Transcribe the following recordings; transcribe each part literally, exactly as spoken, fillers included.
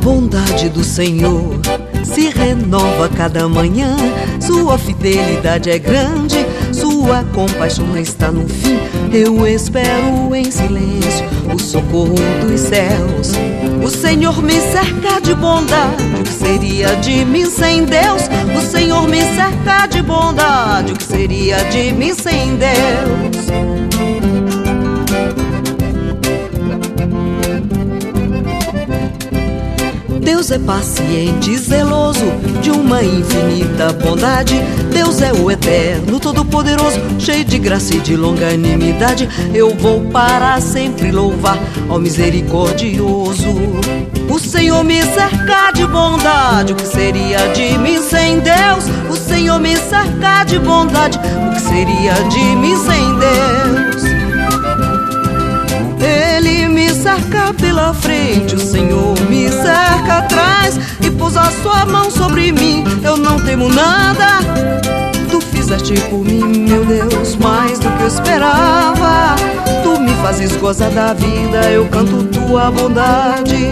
bondade do Senhor se renova cada manhã. Sua fidelidade é grande, sua compaixão não está no fim. Eu espero em silêncio o socorro dos céus. O Senhor me cerca de bondade, o que seria de mim sem Deus? O Senhor me cerca de bondade, o que seria de mim sem Deus? Deus é paciente e zeloso, de uma infinita bondade. Deus é o eterno, todo-poderoso, cheio de graça e de longanimidade. Eu vou para sempre louvar ao misericordioso. O Senhor me cerca de bondade, o que seria de mim sem Deus? O Senhor me cerca de bondade, o que seria de mim sem Deus? Ele me cerca pela frente, o Senhor me cerca atrás e pôs a sua mão sobre mim. Eu não temo nada, tu fizeste por mim, meu Deus, mais do que eu esperava. Tu me fazes gozar da vida, eu canto tua bondade.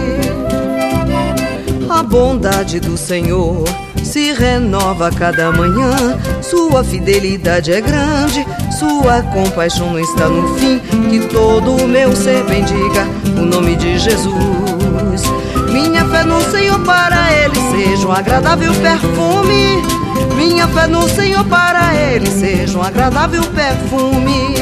A bondade do Senhor se renova a cada manhã. Sua fidelidade é grande, sua compaixão não está no fim. Que todo o meu ser bendiga o nome de Jesus. Minha fé no Senhor, para Ele seja um agradável perfume. Minha fé no Senhor, para Ele seja um agradável perfume.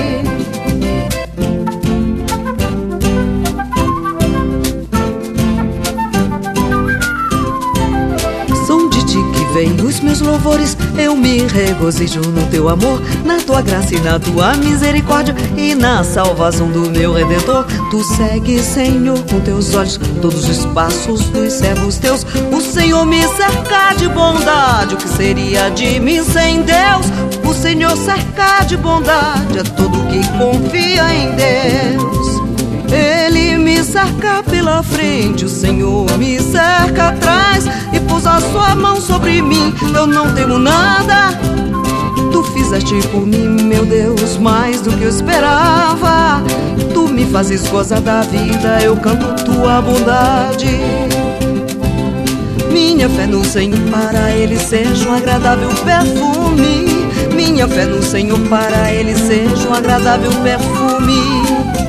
Vem os meus louvores, eu me regozijo no teu amor, na tua graça e na tua misericórdia e na salvação do meu Redentor. Tu segues, Senhor, com teus olhos todos os passos dos servos teus. O Senhor me cerca de bondade, o que seria de mim sem Deus? O Senhor cerca de bondade a todo que confia em Deus. Ele me cerca pela frente, o Senhor me cerca atrás e pôs a sua mão sobre mim. Eu não temo nada, tu fizeste por mim, meu Deus, mais do que eu esperava. Tu me fazes gozar da vida, eu canto tua bondade. Minha fé no Senhor, para Ele seja um agradável perfume. Minha fé no Senhor, para Ele seja um agradável perfume.